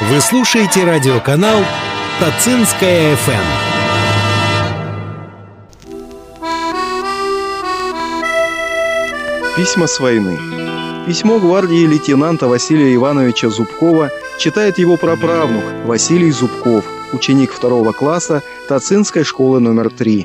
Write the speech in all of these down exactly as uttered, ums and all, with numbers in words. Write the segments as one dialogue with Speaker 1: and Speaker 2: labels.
Speaker 1: Вы слушаете радиоканал Тацинская эф эм.
Speaker 2: Письма с войны. Письмо гвардии лейтенанта Василия Ивановича Зубкова читает его праправнук Василий Зубков, ученик второго класса Тацинской школы номер три.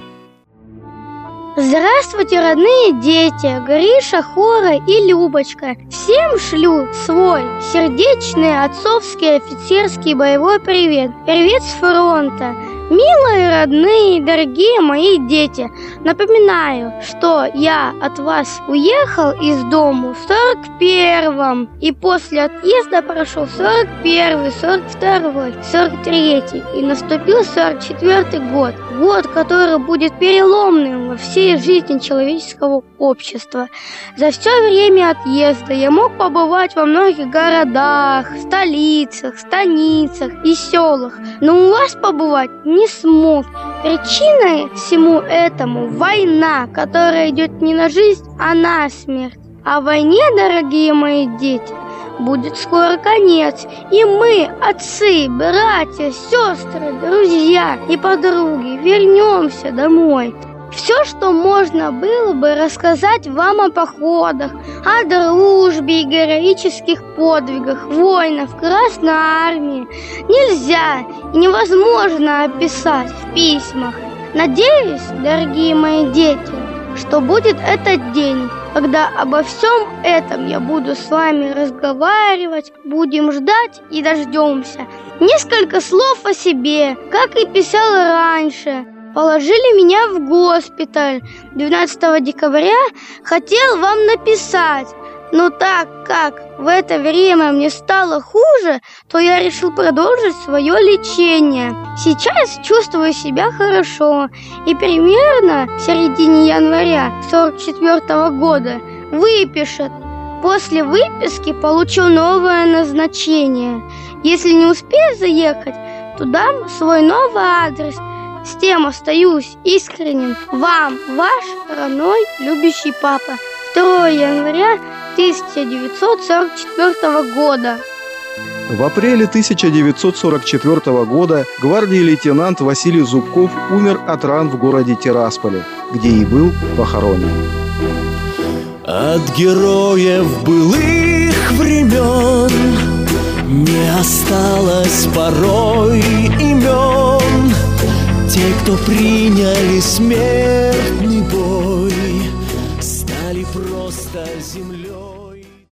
Speaker 3: Здравствуйте, родные дети, Гриша, Хора и Любочка. Всем шлю свой сердечный отцовский офицерский боевой привет. Привет с фронта. Милые, родные, дорогие мои дети, напоминаю, что я от вас уехал из дому в сорок первом, и после отъезда прошел сорок первый, сорок второй, сорок третий, и наступил сорок четвёртый год. Год, который будет переломным во всей жизни человеческого общества. За все время отъезда я мог побывать во многих городах, столицах, станицах и селах, но у вас побывать не смог. Причиной всему этому война, которая идет не на жизнь, а на смерть. А войне, дорогие мои дети, будет скоро конец, и мы, отцы, братья, сестры, друзья и подруги, вернемся домой. Все, что можно было бы рассказать вам о походах, о дружбе и героических подвигах воинов Красной Армии, нельзя и невозможно описать в письмах. Надеюсь, дорогие мои дети, что будет этот день, когда обо всем этом я буду с вами разговаривать, будем ждать и дождемся. Несколько слов о себе, как и писал раньше. Положили меня в госпиталь. двенадцатого декабря хотел вам написать, но так как в это время мне стало хуже, то я решил продолжить свое лечение. Сейчас чувствую себя хорошо, и примерно в середине января сорок четвёртого года выпишет. После выписки получу новое назначение. Если не успею заехать, то дам свой новый адрес. С тем остаюсь искренним вам, ваш родной, любящий папа. второго января тысяча девятьсот сорок четвёртого года.
Speaker 2: В апреле тысяча девятьсот сорок четвёртого года гвардии лейтенант Василий Зубков умер от ран в городе Тирасполе, где и был похоронен.
Speaker 4: От героев былых времен не осталось порой имен. Те, кто приняли смертный бой, стали просто землей.